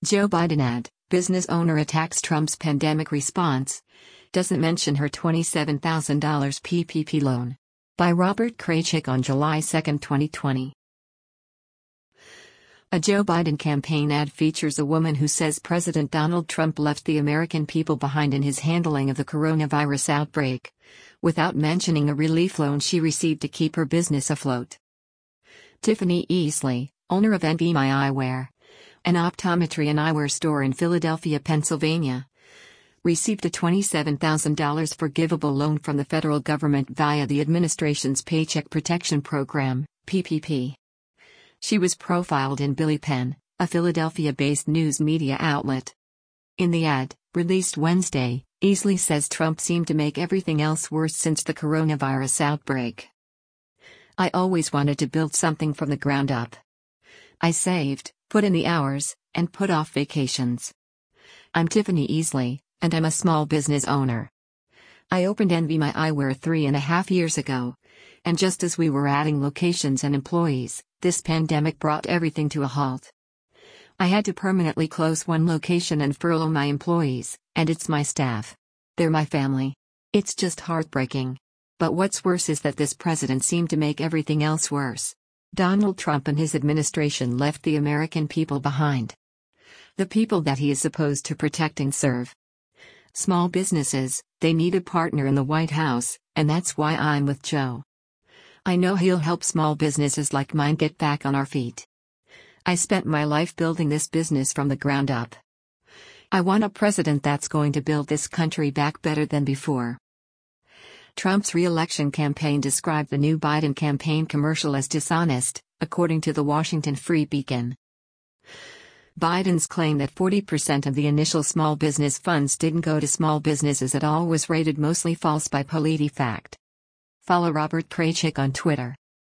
Joe Biden ad, business owner attacks Trump's pandemic response. Doesn't mention her $27,000 PPP loan. By Robert Kraychik on July 2, 2020. A Joe Biden campaign ad features a woman who says President Donald Trump left the American people behind in his handling of the coronavirus outbreak, without mentioning a relief loan she received to keep her business afloat. Tiffany Easley, owner of NB My Eyewear, an optometry and eyewear store in Philadelphia, Pennsylvania, received a $27,000 forgivable loan from the federal government via the administration's Paycheck Protection Program, PPP. She was profiled in Billy Penn, a Philadelphia-based news media outlet. In the ad, released Wednesday, Easley says Trump seemed to make everything else worse since the coronavirus outbreak. "I always wanted to build something from the ground up. I saved, put in the hours, and put off vacations. I'm Tiffany Easley, and I'm a small business owner. I opened NB My Eyewear 3.5 years ago, and just as we were adding locations and employees, this pandemic brought everything to a halt. I had to permanently close one location and furlough my employees, and it's my staff. They're my family. It's just heartbreaking. But what's worse is that this president seemed to make everything else worse. Donald Trump and his administration left the American people behind. The people that he is supposed to protect and serve. Small businesses, they need a partner in the White House, and that's why I'm with Joe. I know he'll help small businesses like mine get back on our feet. I spent my life building this business from the ground up. I want a president that's going to build this country back better than before." Trump's re-election campaign described the new Biden campaign commercial as dishonest, according to the Washington Free Beacon. Biden's claim that 40% of the initial small business funds didn't go to small businesses at all was rated mostly false by PolitiFact. Follow Robert Kraychik on Twitter.